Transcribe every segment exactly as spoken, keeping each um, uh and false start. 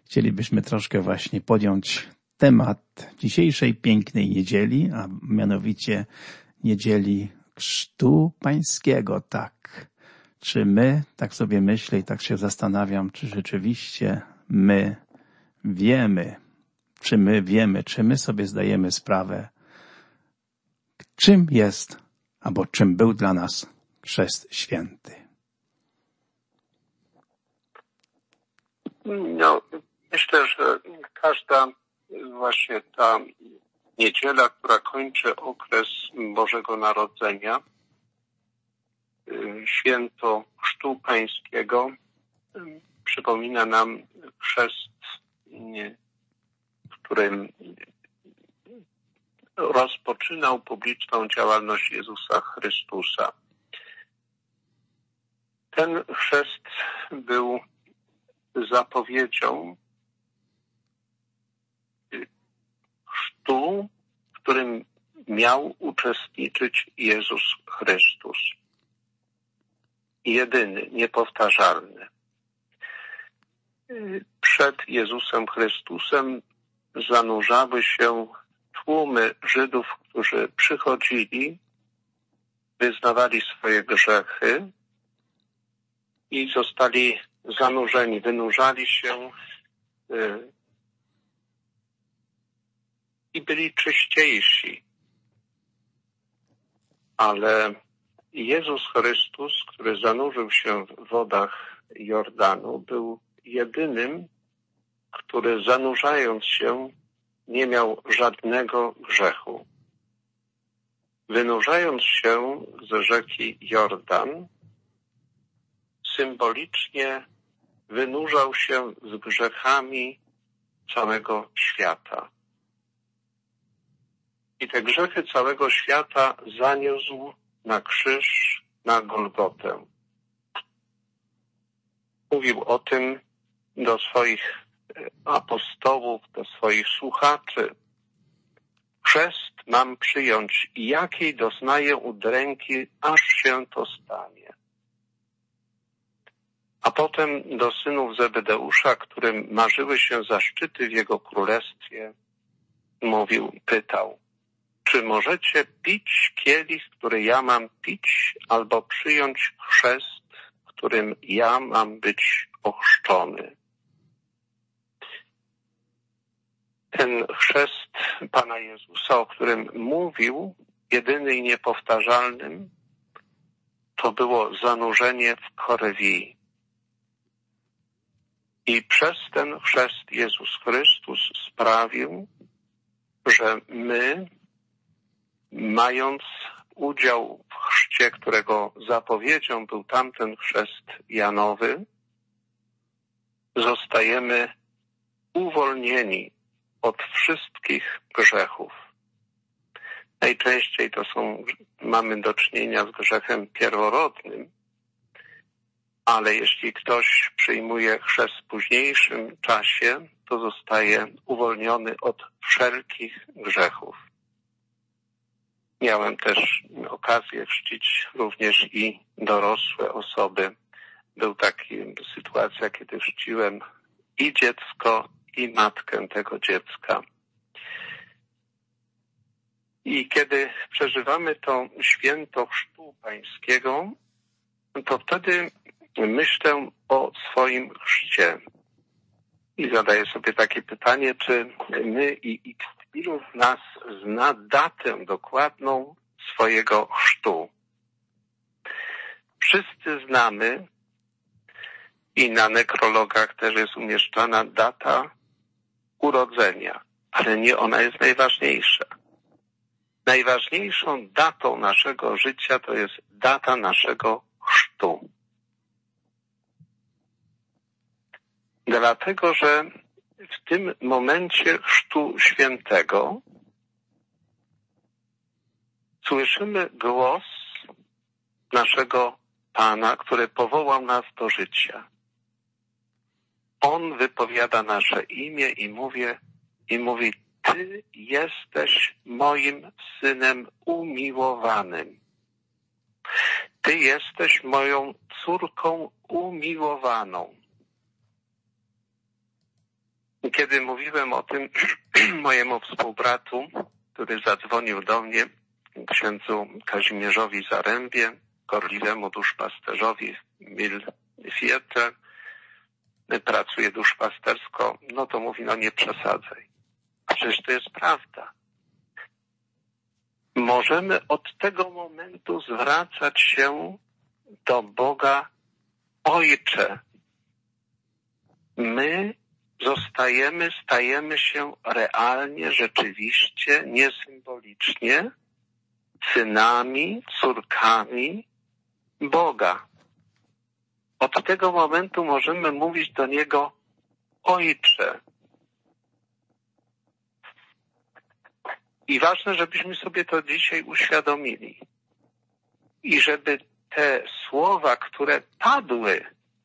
chcielibyśmy troszkę właśnie podjąć temat dzisiejszej pięknej niedzieli, a mianowicie niedzieli Chrztu Pańskiego. Tak, czy my, tak sobie myślę i tak się zastanawiam, czy rzeczywiście my wiemy, czy my wiemy, czy my sobie zdajemy sprawę, czym jest, albo czym był dla nas Chrzest Święty. No, myślę, że każda właśnie ta niedziela, która kończy okres Bożego Narodzenia, święto Chrztu Pańskiego, przypomina nam chrzest, w którym rozpoczynał publiczną działalność Jezusa Chrystusa. Ten chrzest był zapowiedzią chrztu, w którym miał uczestniczyć Jezus Chrystus. Jedyny, niepowtarzalny. Przed Jezusem Chrystusem zanurzały się tłumy Żydów, którzy przychodzili, wyznawali swoje grzechy i zostali zanurzeni, wynurzali się yy, i byli czyściejsi. Ale Jezus Chrystus, który zanurzył się w wodach Jordanu, był jedynym, który zanurzając się nie miał żadnego grzechu. Wynurzając się z rzeki Jordan, symbolicznie wynurzał się z grzechami całego świata. I te grzechy całego świata zaniósł na krzyż, na Golgotę. Mówił o tym do swoich apostołów, do swoich słuchaczy. Chrzest mam przyjąć, jakiej doznaję udręki, aż się to stanie. A potem do synów Zebedeusza, którym marzyły się zaszczyty w jego królestwie, mówił, pytał, czy możecie pić kielich, który ja mam pić, albo przyjąć chrzest, którym ja mam być ochrzczony? Ten chrzest Pana Jezusa, o którym mówił, jedyny i niepowtarzalnym, to było zanurzenie w krwi. I przez ten chrzest Jezus Chrystus sprawił, że my, mając udział w chrzcie, którego zapowiedzią był tamten chrzest Janowy, zostajemy uwolnieni od wszystkich grzechów. Najczęściej to są, mamy do czynienia z grzechem pierworodnym, ale jeśli ktoś przyjmuje chrzest w późniejszym czasie, to zostaje uwolniony od wszelkich grzechów. Miałem też okazję chrzcić również i dorosłe osoby. Był taka sytuacja, kiedy chrzciłem i dziecko, i matkę tego dziecka. I kiedy przeżywamy to święto Chrztu Pańskiego, to wtedy myślę o swoim chrzcie. I zadaję sobie takie pytanie, czy my i, i ilu z nas zna datę dokładną swojego chrztu. Wszyscy znamy i na nekrologach też jest umieszczana data urodzenia, ale nie ona jest najważniejsza. Najważniejszą datą naszego życia to jest data naszego chrztu. Dlatego, że w tym momencie chrztu świętego słyszymy głos naszego Pana, który powołał nas do życia. On wypowiada nasze imię i mówi, i mówi, Ty jesteś moim Synem umiłowanym. Ty jesteś moją córką umiłowaną. Kiedy mówiłem o tym mojemu współbratu, który zadzwonił do mnie, księdzu Kazimierzowi Zarębie, gorliwemu duszpasterzowi w Milwiete, pracuje duszpastersko, no to mówi, no nie przesadzaj. A przecież to jest prawda. Możemy od tego momentu zwracać się do Boga: Ojcze. My zostajemy, stajemy się realnie, rzeczywiście, nie symbolicznie, synami, córkami Boga. Od tego momentu możemy mówić do Niego: Ojcze. I ważne, żebyśmy sobie to dzisiaj uświadomili. I żeby te słowa, które padły,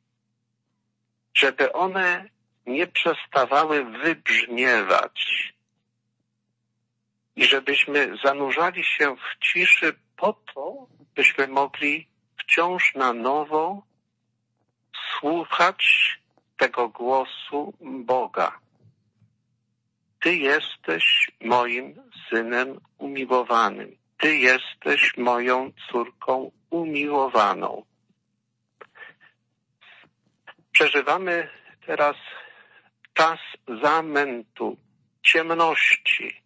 żeby one nie przestawały wybrzmiewać. I żebyśmy zanurzali się w ciszy po to, byśmy mogli wciąż na nowo słuchać tego głosu Boga. Ty jesteś moim synem umiłowanym. Ty jesteś moją córką umiłowaną. Przeżywamy teraz czas zamętu, ciemności.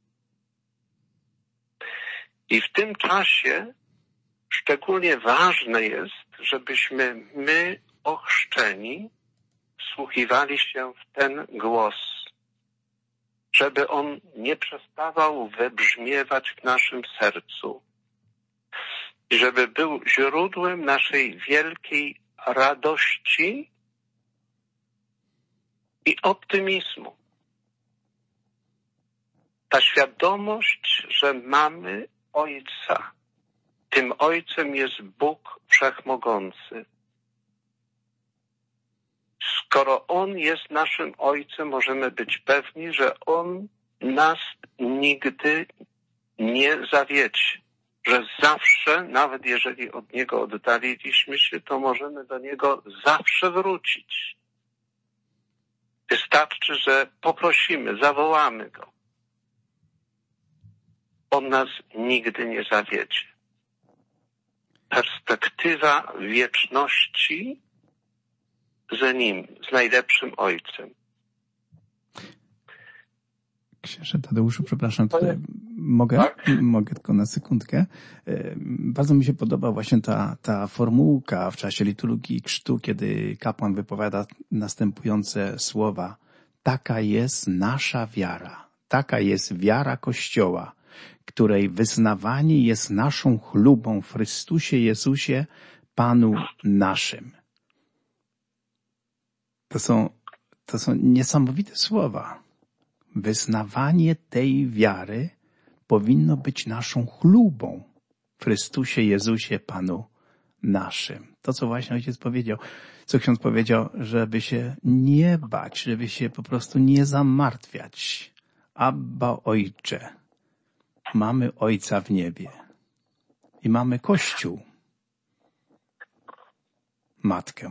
I w tym czasie szczególnie ważne jest, żebyśmy my, ochrzczeni, wsłuchiwali się w ten głos, żeby on nie przestawał wybrzmiewać w naszym sercu i żeby był źródłem naszej wielkiej radości i optymizmu. Ta świadomość, że mamy Ojca. Tym Ojcem jest Bóg Wszechmogący. Skoro On jest naszym Ojcem, możemy być pewni, że On nas nigdy nie zawiedzie. Że zawsze, nawet jeżeli od Niego oddaliliśmy się, to możemy do Niego zawsze wrócić. Wystarczy, że poprosimy, zawołamy Go. On nas nigdy nie zawiedzie. Perspektywa wieczności z Nim, z najlepszym Ojcem. Księże Tadeuszu, przepraszam, tutaj mogę? Tak? Mogę tylko na sekundkę. Bardzo mi się podoba właśnie ta, ta formułka w czasie liturgii chrztu, kiedy kapłan wypowiada następujące słowa. Taka jest nasza wiara. Taka jest wiara Kościoła, której wyznawanie jest naszą chlubą w Chrystusie Jezusie, Panu naszym. To są, to są niesamowite słowa. Wyznawanie tej wiary powinno być naszą chlubą w Chrystusie Jezusie, Panu naszym. To, co właśnie ojciec powiedział, co ksiądz powiedział, żeby się nie bać, żeby się po prostu nie zamartwiać. Abba, Ojcze. Mamy Ojca w niebie i mamy Kościół, Matkę.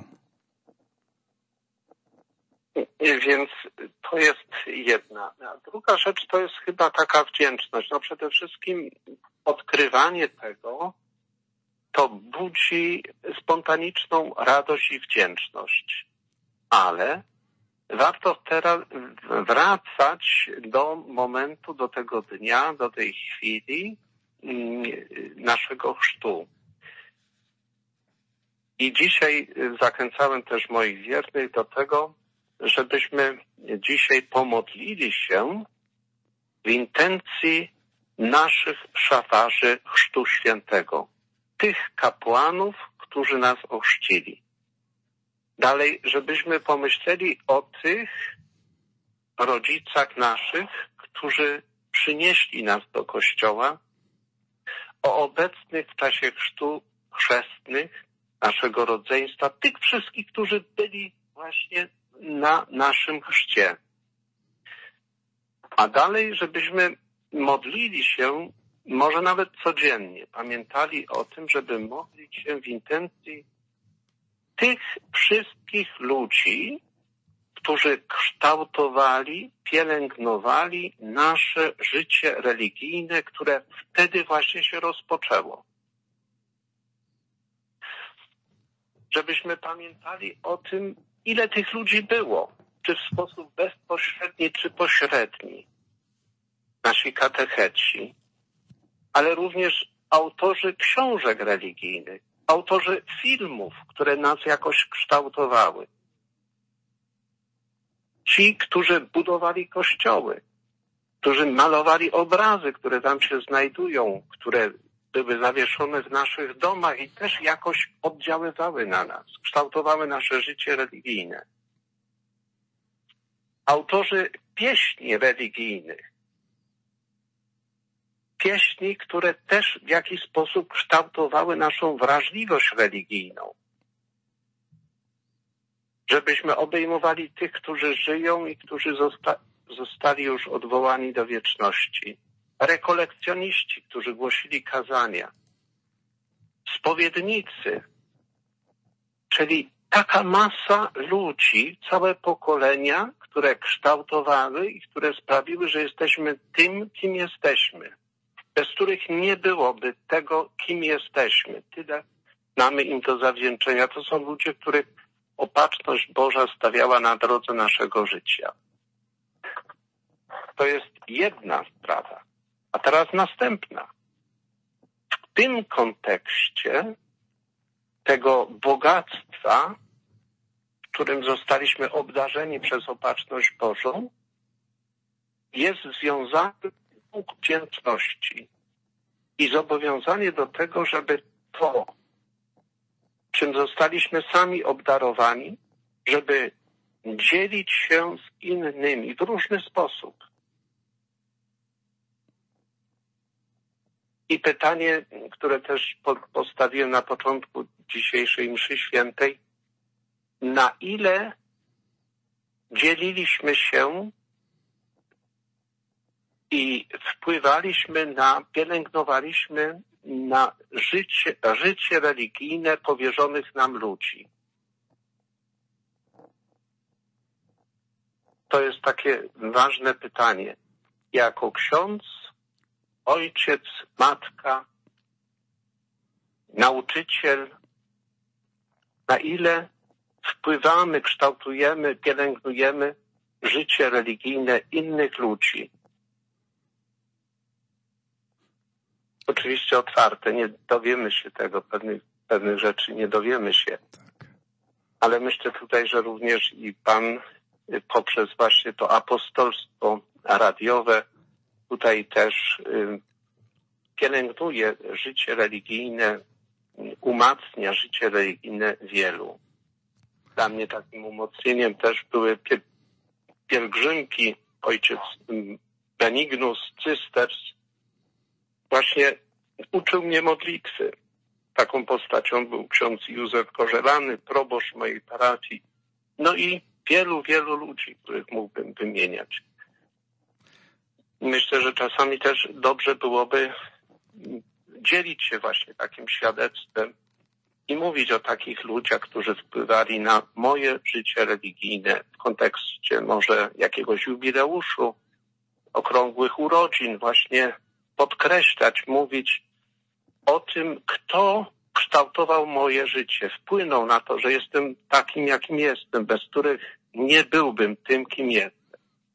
Więc to jest jedna. A druga rzecz to jest chyba taka wdzięczność. No przede wszystkim odkrywanie tego to budzi spontaniczną radość i wdzięczność. Ale warto teraz wracać do momentu, do tego dnia, do tej chwili naszego chrztu. I dzisiaj zachęcałem też moich wiernych do tego, żebyśmy dzisiaj pomodlili się w intencji naszych szafarzy Chrztu Świętego. Tych kapłanów, którzy nas ochrzcili. Dalej, żebyśmy pomyśleli o tych rodzicach naszych, którzy przynieśli nas do Kościoła, o obecnych w czasie chrztu chrzestnych naszego rodzeństwa, tych wszystkich, którzy byli właśnie na naszym chrzcie. A dalej, żebyśmy modlili się, może nawet codziennie, pamiętali o tym, żeby modlić się w intencji tych wszystkich ludzi, którzy kształtowali, pielęgnowali nasze życie religijne, które wtedy właśnie się rozpoczęło. Żebyśmy pamiętali o tym, ile tych ludzi było, czy w sposób bezpośredni, czy pośredni. Nasi katecheci, ale również autorzy książek religijnych, autorzy filmów, które nas jakoś kształtowały. Ci, którzy budowali kościoły, którzy malowali obrazy, które tam się znajdują, które były zawieszone w naszych domach i też jakoś oddziaływały na nas, kształtowały nasze życie religijne. Autorzy pieśni religijnych, pieśni, które też w jakiś sposób kształtowały naszą wrażliwość religijną. Żebyśmy obejmowali tych, którzy żyją i którzy zosta- zostali już odwołani do wieczności. Rekolekcjoniści, którzy głosili kazania. Spowiednicy, czyli taka masa ludzi, całe pokolenia, które kształtowały i które sprawiły, że jesteśmy tym, kim jesteśmy. Bez których nie byłoby tego, kim jesteśmy. Tyle mamy im do zawdzięczenia. To są ludzie, których opatrzność Boża stawiała na drodze naszego życia. To jest jedna sprawa. A teraz następna. W tym kontekście tego bogactwa, którym zostaliśmy obdarzeni przez opatrzność Bożą, jest związany Bóg wdzięczności i zobowiązanie do tego, żeby to, czym zostaliśmy sami obdarowani, żeby dzielić się z innymi w różny sposób. I pytanie, które też postawiłem na początku dzisiejszej mszy świętej, na ile dzieliliśmy się i wpływaliśmy na, pielęgnowaliśmy na życie, życie religijne powierzonych nam ludzi. To jest takie ważne pytanie. Jako ksiądz, ojciec, matka, nauczyciel, na ile wpływamy, kształtujemy, pielęgnujemy życie religijne innych ludzi. Oczywiście otwarte, nie dowiemy się tego, pewnych, pewnych rzeczy nie dowiemy się. Ale myślę tutaj, że również i Pan poprzez właśnie to apostolstwo radiowe tutaj też y, pielęgnuje życie religijne, umacnia życie religijne wielu. Dla mnie takim umocnieniem też były pie, pielgrzymki ojciec Benignus Cysters. Właśnie uczył mnie modlitwy. Taką postacią był ksiądz Józef Korzelany, proboszcz mojej parafii. No i wielu, wielu ludzi, których mógłbym wymieniać. Myślę, że czasami też dobrze byłoby dzielić się właśnie takim świadectwem i mówić o takich ludziach, którzy wpływali na moje życie religijne w kontekście może jakiegoś jubileuszu, okrągłych urodzin, właśnie podkreślać, mówić o tym, kto kształtował moje życie, wpłynął na to, że jestem takim, jakim jestem, bez których nie byłbym tym, kim jestem.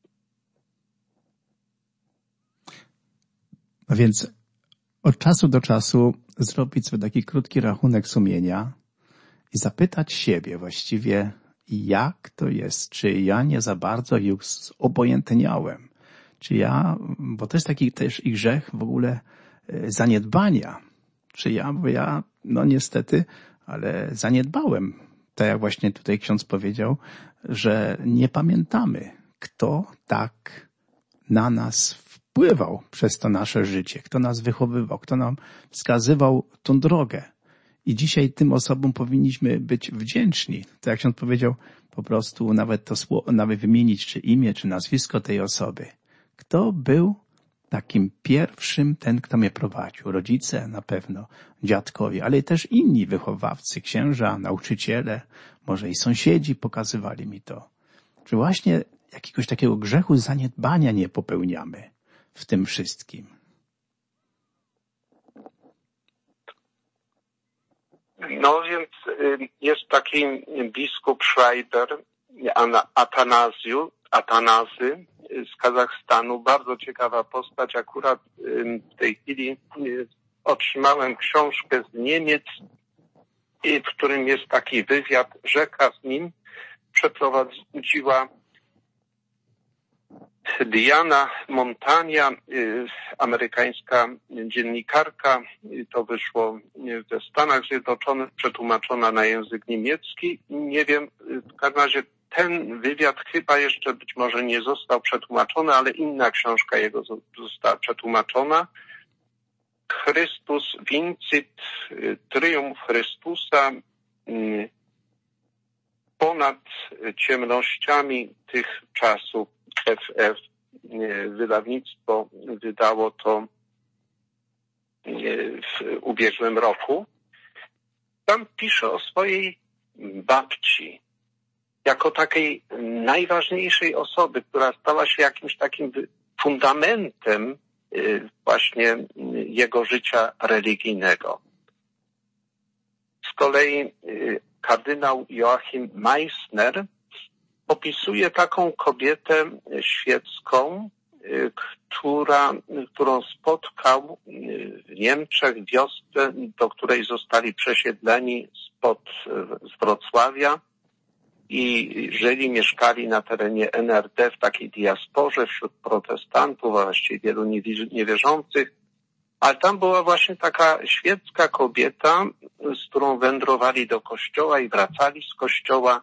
No więc od czasu do czasu zrobić sobie taki krótki rachunek sumienia i zapytać siebie właściwie, jak to jest, czy ja nie za bardzo już obojętniałem, czy ja, bo to jest taki też i grzech w ogóle zaniedbania, czy ja, bo ja, no niestety, ale zaniedbałem, tak jak właśnie tutaj ksiądz powiedział, że nie pamiętamy, kto tak na nas wpływał przez to nasze życie, kto nas wychowywał, kto nam wskazywał tą drogę. I dzisiaj tym osobom powinniśmy być wdzięczni. Tak jak ksiądz powiedział, po prostu nawet to słowo, nawet wymienić czy imię, czy nazwisko tej osoby. Kto był takim pierwszym, ten, kto mnie prowadził? Rodzice na pewno, dziadkowie, ale też inni wychowawcy, księża, nauczyciele, może i sąsiedzi pokazywali mi to. czy właśnie jakiegoś takiego grzechu zaniedbania nie popełniamy w tym wszystkim? No więc jest taki biskup Schreiber, Atanazju, Atanazy z Kazachstanu. Bardzo ciekawa postać. Akurat w tej chwili otrzymałem książkę z Niemiec, w którym jest taki wywiad. Rzeka z nim przeprowadziła Diana Montania, amerykańska dziennikarka. To wyszło w Stanach Zjednoczonych, przetłumaczona na język niemiecki. Nie wiem, w każdym razie ten wywiad chyba jeszcze być może nie został przetłumaczony, ale inna książka jego została przetłumaczona. Chrystus Vincit, Triumf Chrystusa ponad ciemnościami tych czasów. F F wydawnictwo wydało to w ubiegłym roku. Tam pisze o swojej babci jako takiej najważniejszej osoby, która stała się jakimś takim fundamentem właśnie jego życia religijnego. Z kolei kardynał Joachim Meissner opisuje taką kobietę świecką, która, którą spotkał w Niemczech w wiosce, do której zostali przesiedleni spod z Wrocławia i żyli, mieszkali na terenie N R D w takiej diasporze wśród protestantów, a właściwie wielu niewierzących. Ale tam była właśnie taka świecka kobieta, z którą wędrowali do kościoła i wracali z kościoła,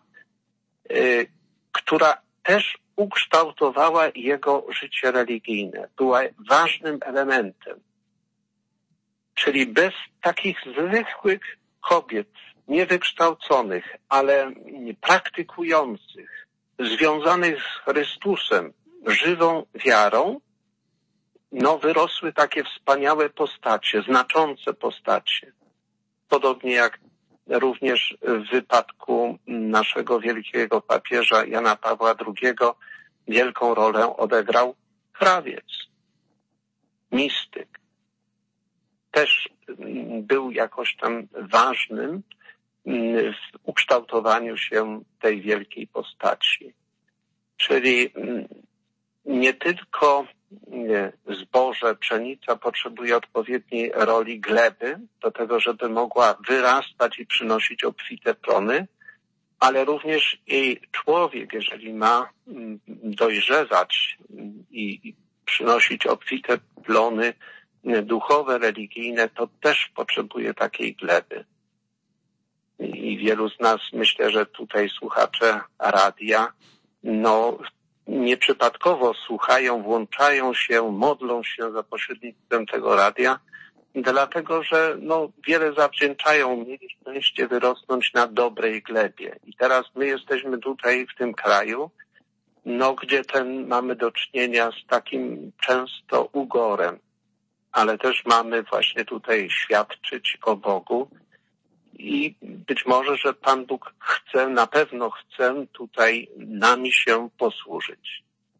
która też ukształtowała jego życie religijne. Była ważnym elementem. Czyli bez takich zwykłych kobiet, niewykształconych, ale praktykujących, związanych z Chrystusem, żywą wiarą, no wyrosły takie wspaniałe postacie, znaczące postacie. Podobnie jak również w wypadku naszego wielkiego papieża Jana Pawła drugiego wielką rolę odegrał krawiec, mistyk. Też był jakoś tam ważnym w ukształtowaniu się tej wielkiej postaci. Czyli nie tylko zboże, pszenica potrzebuje odpowiedniej roli gleby do tego, żeby mogła wyrastać i przynosić obfite plony, ale również jej człowiek, jeżeli ma dojrzewać i przynosić obfite plony duchowe, religijne, to też potrzebuje takiej gleby. I wielu z nas, myślę, że tutaj słuchacze radia, no nieprzypadkowo słuchają, włączają się, modlą się za pośrednictwem tego radia, dlatego że no wiele zawdzięczają, mieli szczęście wyrosnąć na dobrej glebie. I teraz my jesteśmy tutaj w tym kraju, no gdzie ten mamy do czynienia z takim często ugorem, ale też mamy właśnie tutaj świadczyć o Bogu i być może, że Pan Bóg chce, na pewno chce tutaj nami się posłużyć.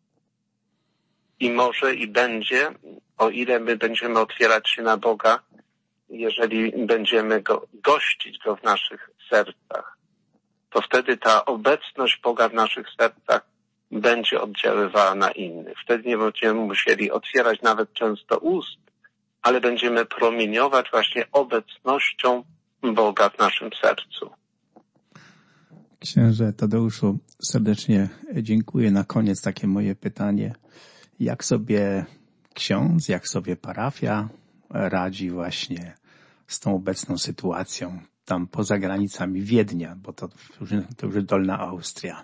I może i będzie, o ile my będziemy otwierać się na Boga, jeżeli będziemy go gościć go w naszych sercach, to wtedy ta obecność Boga w naszych sercach będzie oddziaływała na innych. Wtedy nie będziemy musieli otwierać nawet często ust, ale będziemy promieniować właśnie obecnością Boga w naszym sercu. Księże Tadeuszu, serdecznie dziękuję. Na koniec takie moje pytanie. Jak sobie ksiądz, jak sobie parafia radzi właśnie z tą obecną sytuacją tam poza granicami Wiednia, bo to, to już Dolna Austria?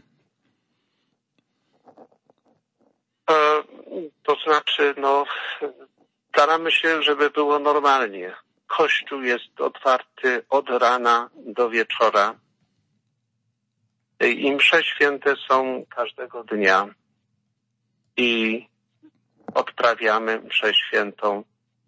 E, to znaczy, no, staramy się, żeby było normalnie. Kościół jest otwarty od rana do wieczora. I msze święte są każdego dnia. I odprawiamy mszę świętą.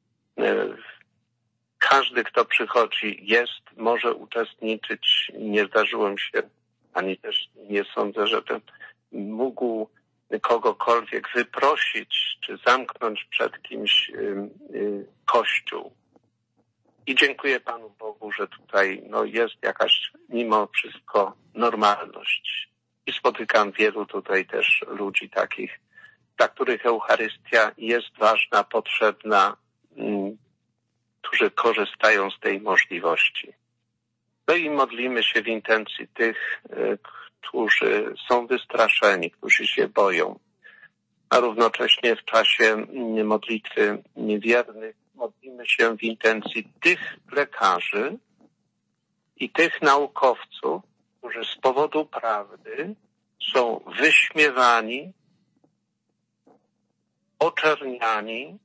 Każdy, kto przychodzi, jest, może uczestniczyć. Nie zdarzyło mi się, ani też nie sądzę, żeby mógł kogokolwiek wyprosić czy zamknąć przed kimś Kościół. I dziękuję Panu Bogu, że tutaj no, jest jakaś mimo wszystko normalność. I spotykam wielu tutaj też ludzi takich, dla których Eucharystia jest ważna, potrzebna, którzy korzystają z tej możliwości. No i modlimy się w intencji tych, którzy są wystraszeni, którzy się boją. A równocześnie w czasie modlitwy niewiernych modlimy się w intencji tych lekarzy i tych naukowców, którzy z powodu prawdy są wyśmiewani, oczerniani,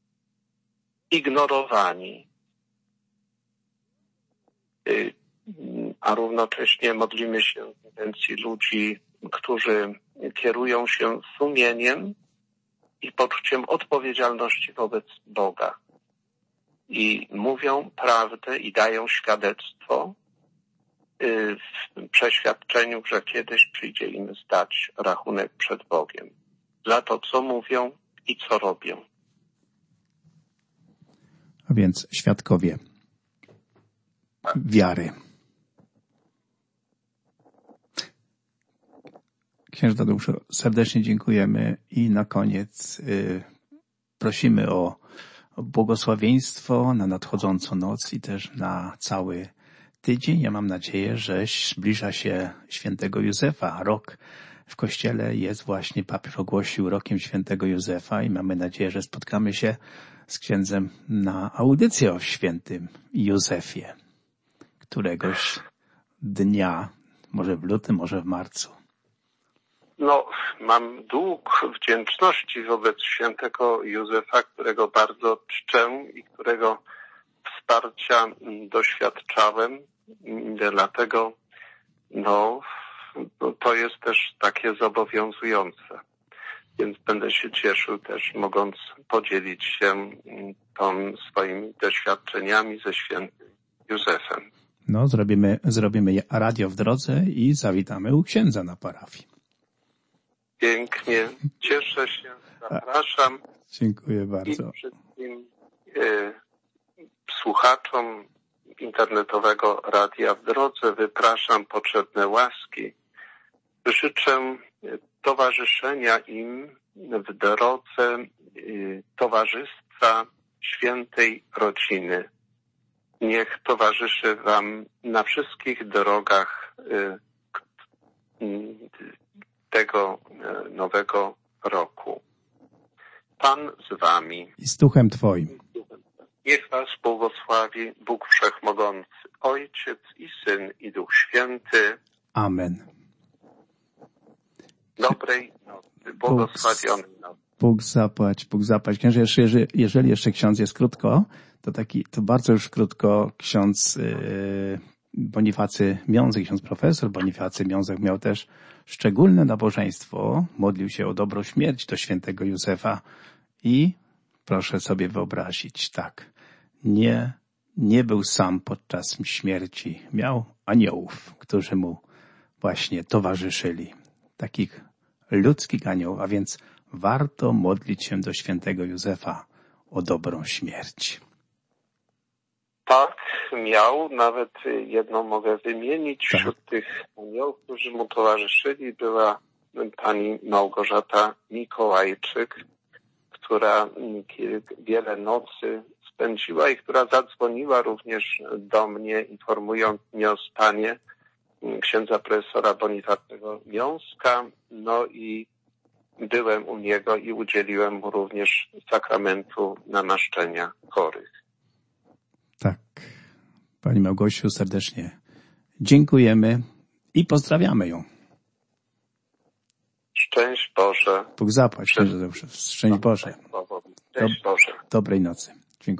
ignorowani. A równocześnie modlimy się w intencji ludzi, którzy kierują się sumieniem i poczuciem odpowiedzialności wobec Boga. I mówią prawdę i dają świadectwo w przeświadczeniu, że kiedyś przyjdzie im zdać rachunek przed Bogiem za to, co mówią i co robią. A więc świadkowie wiary. Księże Tadeuszu, serdecznie dziękujemy i na koniec y, prosimy o, o błogosławieństwo na nadchodzącą noc i też na cały tydzień. Ja mam nadzieję, że zbliża się świętego Józefa. Rok w Kościele jest właśnie, papież ogłosił rokiem świętego Józefa i mamy nadzieję, że spotkamy się z księdzem na audycję o świętym Józefie któregoś dnia, może w lutym, może w marcu. No, mam dług wdzięczności wobec świętego Józefa, którego bardzo czczę i którego wsparcia doświadczałem. Dlatego no, to jest też takie zobowiązujące. Więc będę się cieszył też, mogąc podzielić się tą swoimi doświadczeniami ze świętym Józefem. No, zrobimy, zrobimy radio w drodze i zawitamy u księdza na parafii. Pięknie. Cieszę się, zapraszam. Dziękuję bardzo. I wszystkim y, słuchaczom internetowego Radia w Drodze wypraszam potrzebne łaski. Życzę towarzyszenia im w drodze y, towarzystwa świętej rodziny. Niech towarzyszy wam na wszystkich drogach y, y, tego nowego roku. Pan z wami. I z duchem Twoim. Niech was błogosławi Bóg Wszechmogący, Ojciec i Syn i Duch Święty. Amen. Dobrej nocy, błogosławionej nocy. Bóg zapłać, Bóg zapłać. Księże, jeżeli, jeżeli jeszcze ksiądz jest krótko, to taki, to bardzo już krótko ksiądz yy, Bonifacy Miązek, ksiądz profesor Bonifacy Miązek miał też szczególne nabożeństwo, modlił się o dobrą śmierć do świętego Józefa i proszę sobie wyobrazić, tak, nie, nie był sam podczas śmierci, miał aniołów, którzy mu właśnie towarzyszyli, takich ludzkich aniołów, a więc warto modlić się do świętego Józefa o dobrą śmierć. Tak, miał, nawet jedną mogę wymienić. Tak. Wśród tych aniołów, którzy mu towarzyszyli, była pani Małgorzata Mikołajczyk, która wiele nocy spędziła i która zadzwoniła również do mnie, informując mnie o stanie księdza profesora Bonifacego Miąska. No i byłem u niego i udzieliłem mu również sakramentu namaszczenia chorych. Tak. Pani Małgosiu, serdecznie dziękujemy i pozdrawiamy ją. Szczęść Boże. Bóg zapłać. Szczęść Boże. Szczęść Boże. Dobrej nocy.